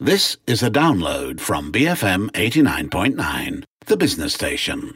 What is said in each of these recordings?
This is a download from BFM 89.9, the business station.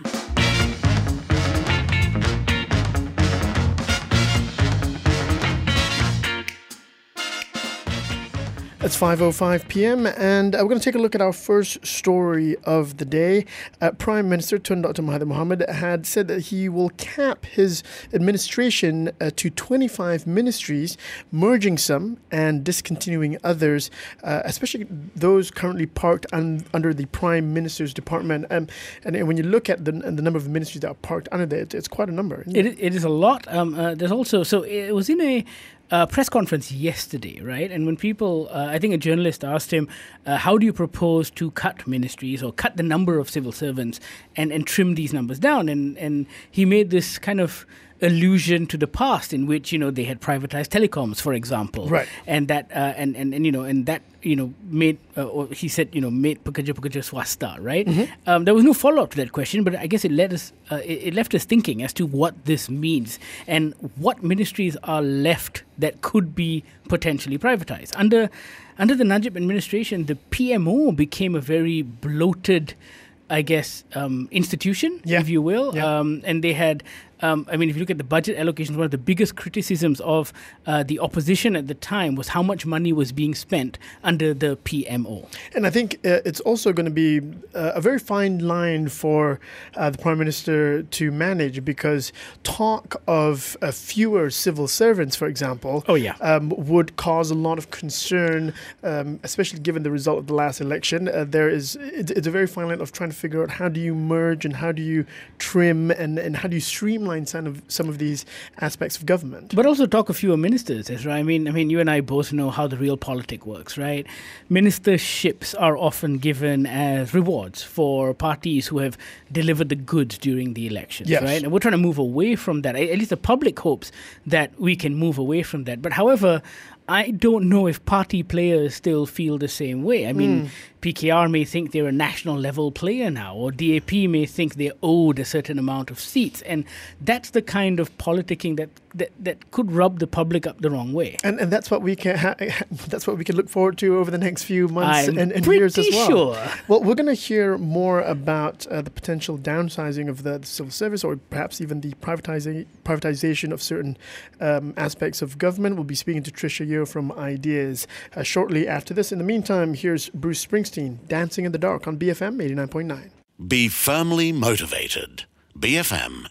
It's 5:05 p.m. and we're going to take a look at our first story of the day. Prime Minister Tun Dr. Mahathir Mohamad had said that he will cap his administration to 25 ministries, merging some and discontinuing others, especially those currently parked under the Prime Minister's department. And when you look at the number of ministries that are parked under there, it's quite a number. It is a lot. There's also, so it was in a press conference yesterday, right? And when people, I think a journalist asked him, how do you propose to cut ministries or cut the number of civil servants and trim these numbers down? And he made this kind of allusion to the past in which, they had privatized telecoms, for example. Right. And that, made, or he said, made pekerja-pekerja swasta, right? Mm-hmm. There was no follow-up to that question, but I guess it left us thinking as to what this means and what ministries are left that could be potentially privatized. Under the Najib administration, the PMO became a very bloated, I guess, institution, if you will. Yeah. And they had, if you look at the budget allocations, one of the biggest criticisms of the opposition at the time was how much money was being spent under the PMO. And I think it's also going to be a very fine line for the Prime Minister to manage, because talk of fewer civil servants, for example, would cause a lot of concern, especially given the result of the last election. It's a very fine line of trying to figure out how do you merge and how do you trim and how do you streamline some of these aspects of government. But also talk of fewer ministers, Ezra. I mean, you and I both know how the real politic works, right? Ministerships are often given as rewards for parties who have delivered the goods during the elections, yes. Right? And we're trying to move away from that. At least the public hopes that we can move away from that. But however, I don't know if party players still feel the same way. I mean, PKR may think they're a national level player now, or DAP may think they're owed a certain amount of seats. And that's the kind of politicking that could rub the public up the wrong way. And that's what we can that's what we can look forward to over the next few months and years as well. Sure. Well, we're going to hear more about the potential downsizing of the civil service, or perhaps even the privatization of certain aspects of government. We'll be speaking to Trisha Yeo from Ideas shortly after this. In the meantime, here's Bruce Springsteen, Dancing in the Dark on BFM 89.9. Be firmly motivated. BFM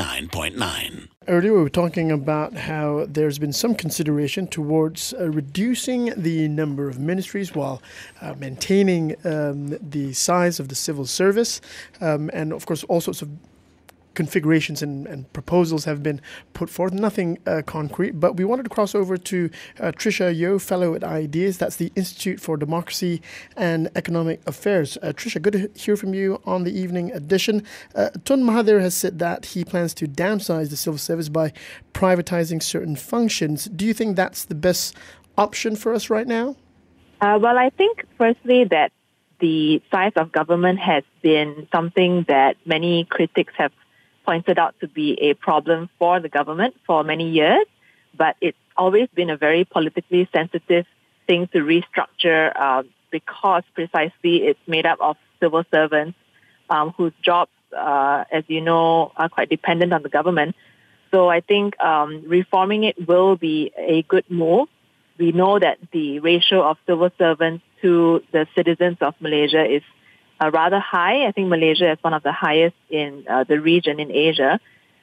89.9. Earlier we were talking about how there's been some consideration towards reducing the number of ministries while maintaining the size of the civil service. And of course all sorts of configurations and proposals have been put forth. Nothing concrete, but we wanted to cross over to Trisha Yeo, fellow at Ideas. That's the Institute for Democracy and Economic Affairs. Trisha, good to hear from you on the evening edition. Tun Mahathir has said that he plans to downsize the civil service by privatizing certain functions. Do you think that's the best option for us right now? Well, I think firstly that the size of government has been something that many critics have pointed out to be a problem for the government for many years, but it's always been a very politically sensitive thing to restructure because precisely it's made up of civil servants whose jobs, as you know, are quite dependent on the government. So I think reforming it will be a good move. We know that the ratio of civil servants to the citizens of Malaysia is rather high. I think Malaysia is one of the highest in the region in Asia.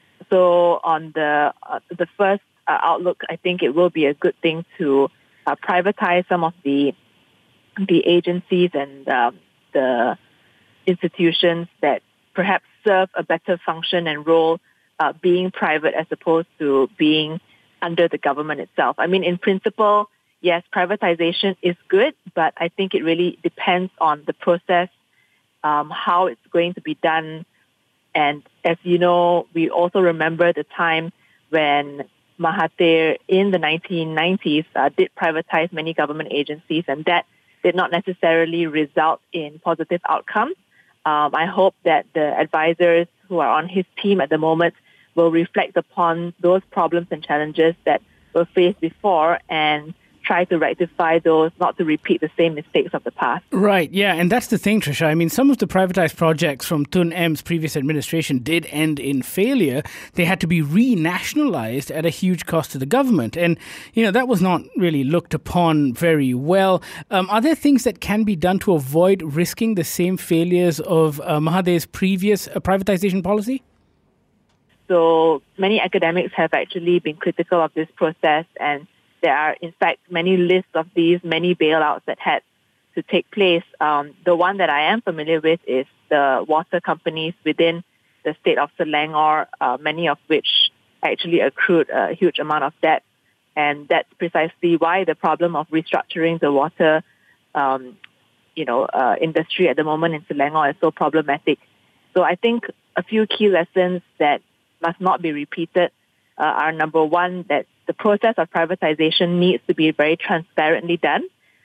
So on the first outlook, I think it will be a good thing to privatize some of the agencies and the institutions that perhaps serve a better function and role being private as opposed to being under the government itself. I mean, in principle, yes, privatization is good, but I think it really depends on the process, how it's going to be done. And as you know, we also remember the time when Mahathir in the 1990s did privatize many government agencies, and that did not necessarily result in positive outcomes. I hope that the advisors who are on his team at the moment will reflect upon those problems and challenges that were faced before and try to rectify those, not to repeat the same mistakes of the past. Right, yeah, and that's the thing, Trisha. I mean, some of the privatized projects from Tun M's previous administration did end in failure. They had to be renationalized at a huge cost to the government. And, that was not really looked upon very well. Are there things that can be done to avoid risking the same failures of Mahathir's previous privatization policy? So many academics have actually been critical of this process, and there are, in fact, many lists of these, many bailouts that had to take place. The one that I am familiar with is the water companies within the state of Selangor, many of which actually accrued a huge amount of debt. And that's precisely why the problem of restructuring the water industry at the moment in Selangor is so problematic. So I think a few key lessons that must not be repeated are, number one, that the process of privatization needs to be very transparently done.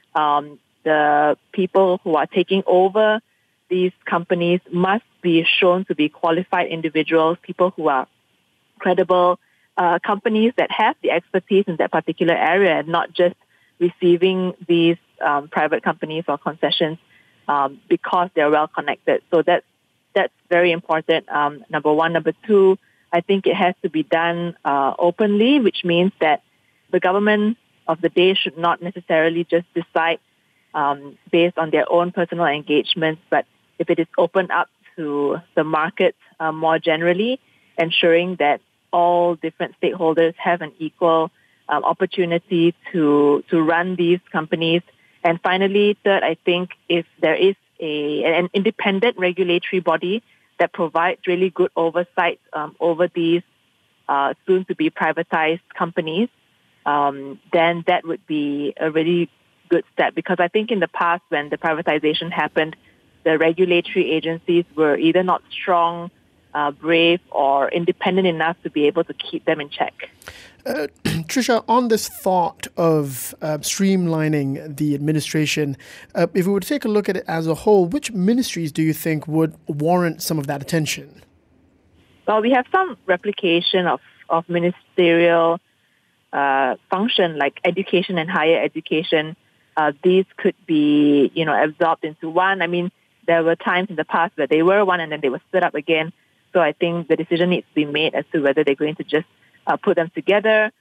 The people who are taking over these companies must be shown to be qualified individuals, people who are credible, companies that have the expertise in that particular area, and not just receiving these private companies or concessions because they're well connected. So that's very important, number one. Number two, I think it has to be done openly, which means that the government of the day should not necessarily just decide based on their own personal engagements, but if it is opened up to the market more generally, ensuring that all different stakeholders have an equal opportunity to run these companies. And finally, third, I think if there is an independent regulatory body that provides really good oversight over these soon-to-be privatized companies, then that would be a really good step. Because I think in the past, when the privatization happened, the regulatory agencies were either not strong, brave, or independent enough to be able to keep them in check. Trisha, on this thought of streamlining the administration, if we were to take a look at it as a whole, which ministries do you think would warrant some of that attention? Well, we have some replication of ministerial function, like education and higher education. These could be, absorbed into one. I mean, there were times in the past where they were one and then they were split up again. So I think the decision needs to be made as to whether they're going to just put them together.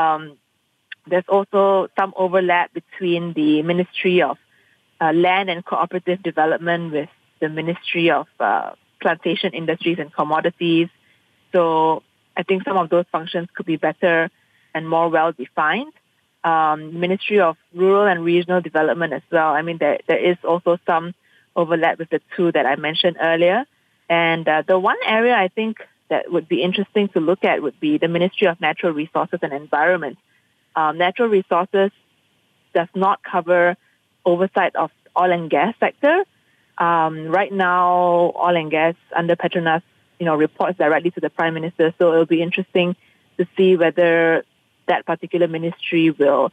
There's also some overlap between the Ministry of Land and Cooperative Development with the Ministry of Plantation Industries and Commodities. So I think some of those functions could be better and more well-defined. Ministry of Rural and Regional Development as well. I mean, there is also some overlap with the two that I mentioned earlier. And the one area I think that would be interesting to look at would be the Ministry of Natural Resources and Environment. Natural resources does not cover oversight of oil and gas sector. Right now, oil and gas under Petronas, reports directly to the Prime Minister. So it'll be interesting to see whether that particular ministry will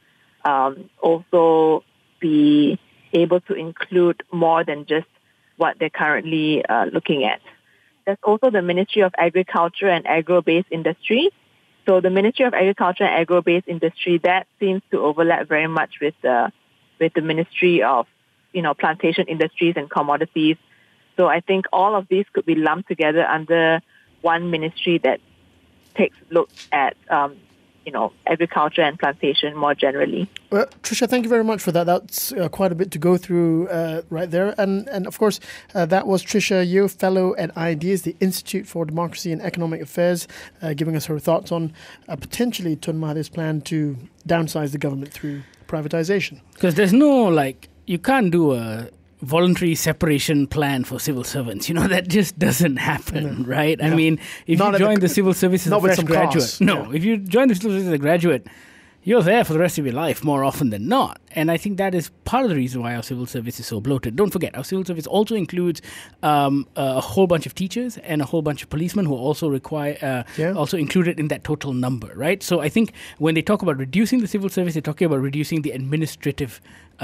also be able to include more than just what they're currently looking at. There's also the Ministry of Agriculture and Agro-Based Industry. So the Ministry of Agriculture and Agro-Based Industry, that seems to overlap very much with the Ministry of, Plantation Industries and Commodities. So I think all of these could be lumped together under one ministry that takes a look at agriculture and plantation more generally. Well, Trisha, thank you very much for that. That's quite a bit to go through right there. And of course, that was Trisha Yeo, Fellow at IDEAS, the Institute for Democracy and Economic Affairs, giving us her thoughts on potentially Tun Mahathir's plan to downsize the government through privatization. Because there's no, you can't do a voluntary separation plan for civil servants. That just doesn't happen, right? I mean, if you join the civil service as a fresh graduate, if you join the civil service as a graduate, you're there for the rest of your life more often than not. And I think that is part of the reason why our civil service is so bloated. Don't forget, our civil service also includes a whole bunch of teachers and a whole bunch of policemen who are also also included in that total number, right? So I think when they talk about reducing the civil service, they're talking about reducing the administrative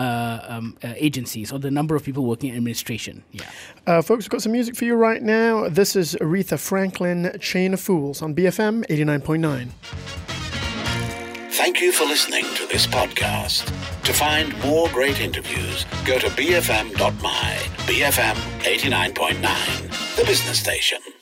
agencies or the number of people working in administration. Yeah. Folks, we've got some music for you right now. This is Aretha Franklin, Chain of Fools on BFM 89.9. Thank you for listening to this podcast. To find more great interviews, go to bfm.my, BFM 89.9, the business station.